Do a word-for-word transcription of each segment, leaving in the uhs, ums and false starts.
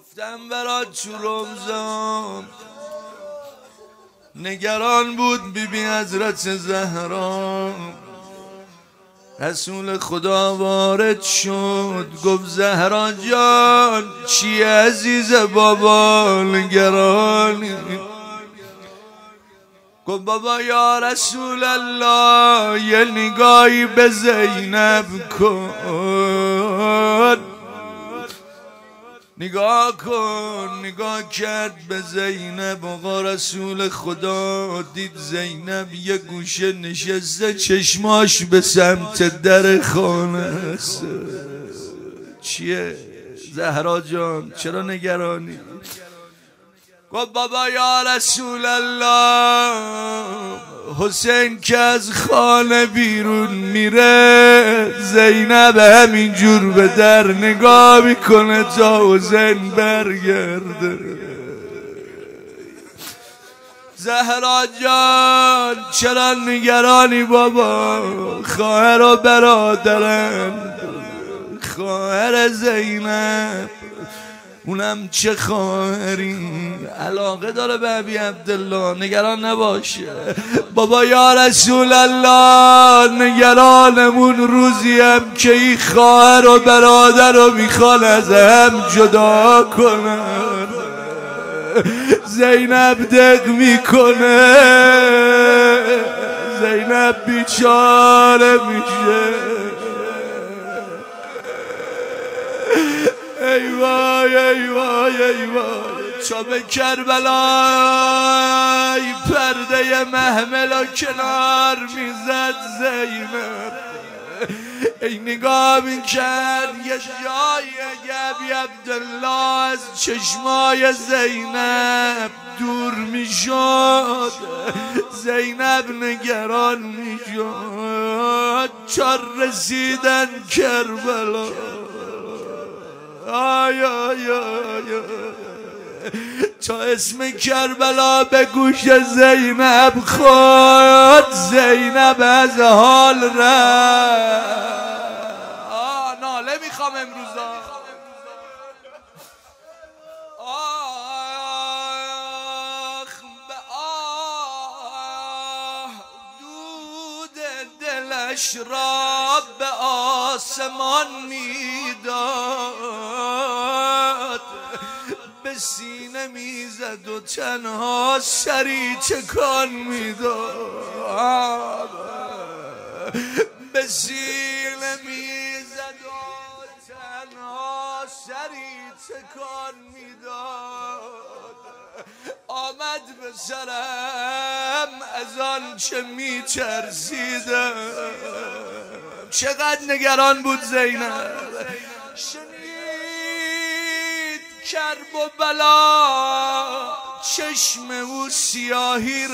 گفتم برات تو رمزم نگران بود بی بی حضرت زهرا. رسول خدا وارد شد گفت زهرا جان چی عزیز بابا نگرانی؟ گفت بابا یا رسول الله یه نگاهی به زینب کن. نگاه کن. نگاه کرد به زینب. آقا رسول خدا دید زینب یه گوشه نشسته چشماش به سمت در خانه است. چیه زهرا جان چرا نگرانی؟ گفت بابا یا رسول الله حسین که از خانه بیرون میره زینب همینجور به در نگاه میکنه تا حسین برگرده. زهرا جان چرا نگرانی بابا؟ خواهر و برادرم خواهر زینب اونم چه خواهری علاقه داره به ابی عبدالله نگران نباشه. بابا یا رسول الله نگرانمون روزیم که این خواهر و برادر رو میخوان از هم جدا کنن. زینب دق میکنه. زینب بیچاره میشه. ای وای ای وای ای وای چاب کربلای پرده محمل و کنار میزد زینب. ای نگاه میکرد یه جایی ابی عبدالله از چشمای زینب دور میشد. زینب نگران میشد. چار رسیدن کربلا. آی آی آی تا اسم کربلا به گوش زینب خورد زینب از حال رفت. آه ناله میخوام امروزا. آخ به آه دود دلش را به آسمان میداد. به سینه میزد و تنها سری تکان میداد. به سینه میزد و تنها سری تکان میداد. آمد به سرم از آن چه میترسیدم. چقدر نگران بود زینب. شنید کرب و بلا چشم او سیاهی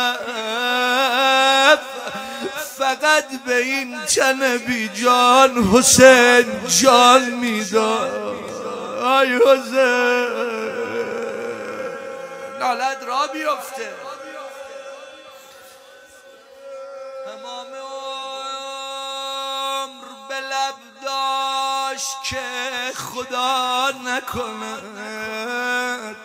رفت. فقط به این تن بی جان حسین جان میداد. آی حسین نالت را بیفته. تمام عمر به لب داشت که خدا نکند.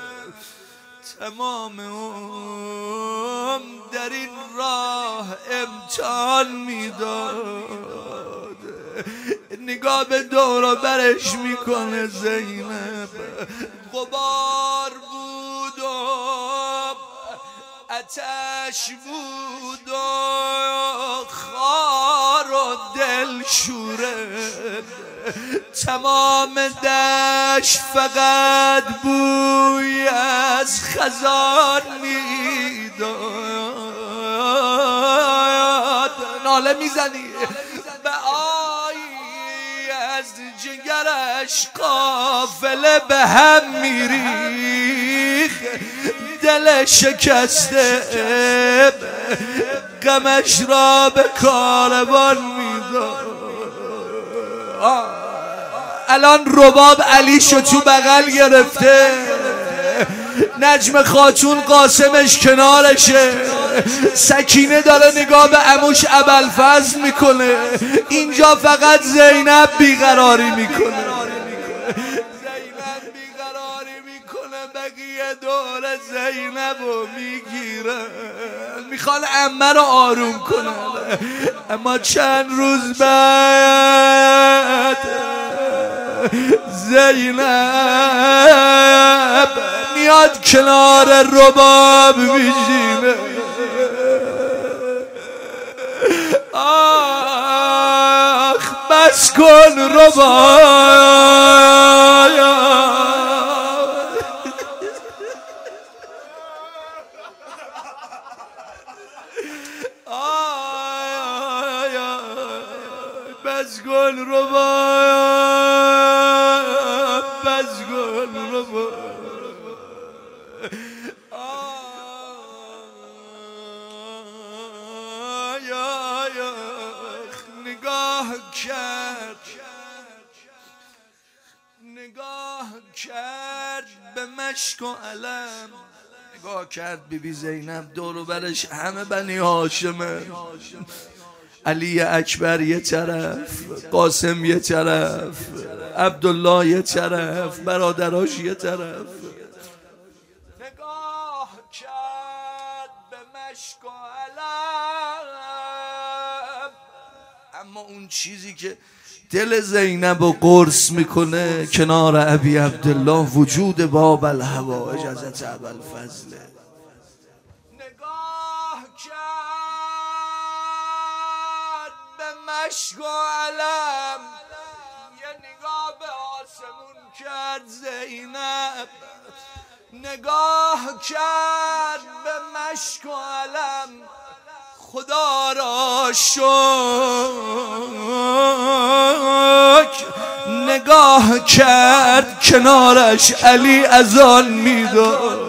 تمام عمر در این راه امتحان میداد. نگاه به دور و برش میکنه زینب. غبار بود و آتش بود و خار و دل شوره. تمام دشت فقط بوی از خزان میداد. ناله میزنی به آیی از جگرش قافله به هم میریخ. دل شکسته غمش را به کاروان میداد. الان رباب علیشو تو بغل گرفته. نجم خاتون قاسمش کنارشه. سکینه داره نگاه به عموش ابوالفضل میکنه. اینجا فقط زینب بیقراری میکنه. زینب بیقرار نگرانی میکنه بقیه دور زینب رو میگیرن، میخوان عمه رو آروم کنن. اما چند روز بعد زینب میاد کنار رباب میشینه. آخ بس کن رباب، بس کن رباب، بس کن رباب. نگاه کرد نگاه کرد به مشک و علم، نگاه کرد بی بی زینب دور و برش همه بنی هاشمه، علی اکبر یه طرف، قاسم یه طرف، عبدالله یه طرف، برادراش یه طرف. نگاه کرد به مشک و علم، اما اون چیزی که دل زینب رو قرص میکنه کنار ابی عبدالله وجود باب الهوائج حضرت ابوالفضل. نگاه کرد به مشک و علم، یه نگاه به آسمون کرد زینب، نگاه کرد به مشک و علم، خدا را شکر نگاه کرد کنارش علی اذان میداد.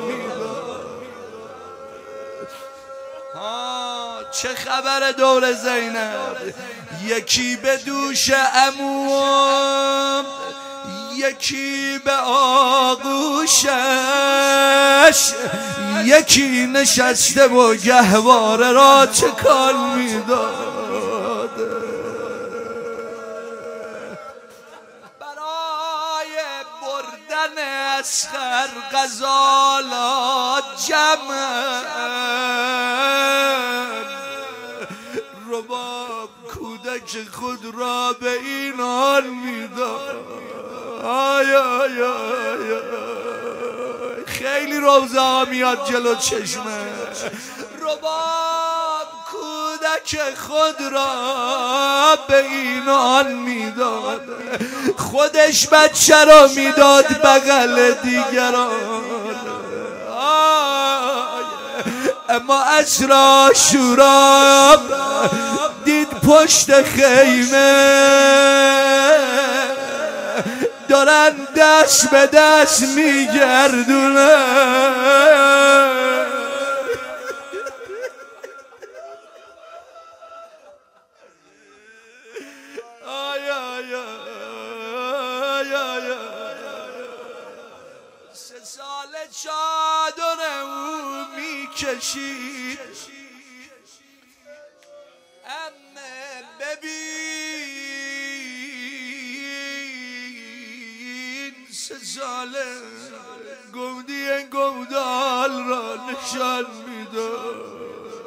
چه خبر دور زینب؟ یکی به دوش عموم، یکی به آغوشش، یکی نشسته و گهواره را تکان میداد. برای بردن اصغر غزالات جمع، رباب کودک خود را به این حال میداد. آی آی آی خیلی روزه ها میاد جلو چشمه. رباب کودک خود را به این حال میداد، خودش بچه را میداد بغل دیگران. اما عصر شورا دید پشت خیمه دارن دست به دست میگردونه. آی آی آی آی سه سال چادر او میکشید، امه ببین سه ساله گودی گودال را نشان میداد.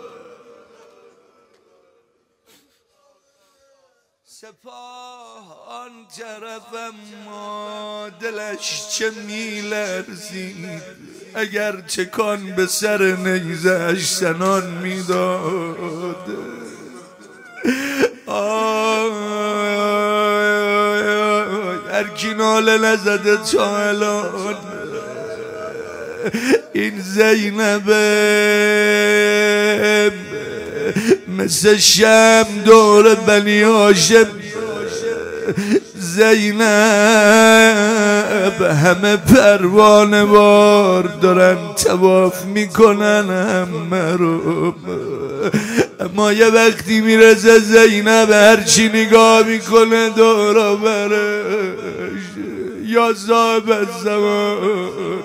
سپاه آن طرف اما دلش چه میلرزید، اگر چکان به سر نیزش سنان میداد. هر کی ناله نزده تا الان این زینبه مثل شم دور بنی هاشم. زینب همه پروانه وار دارن طواف میکنن همه رو، اما یه وقتی میرسه زینب هرچی نگاه میکنه دورا برش. یا صاحب الزمان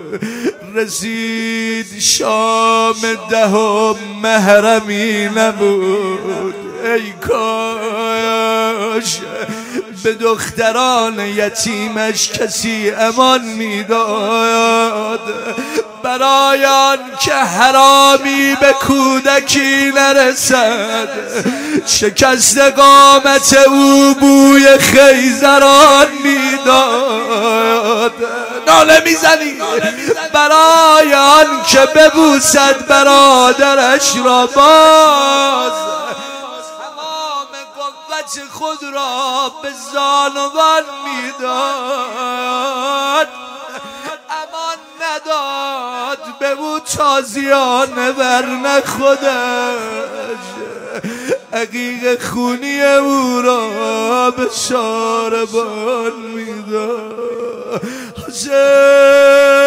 رسید شام دهم محرمی نبود، ای کاش به دختران یتیمش کسی امان میداد، برای آن که حرامی به کودکی نرسد. شکست قامت او بوی خیزران میداد. ناله میزنی برای آن که ببوسد برادرش را باز، تمام قوت خود را به زانوان میداد. امان نداد به او تازیانه ورنه خودش عقیق خونی او را به شاربان میداد. حسین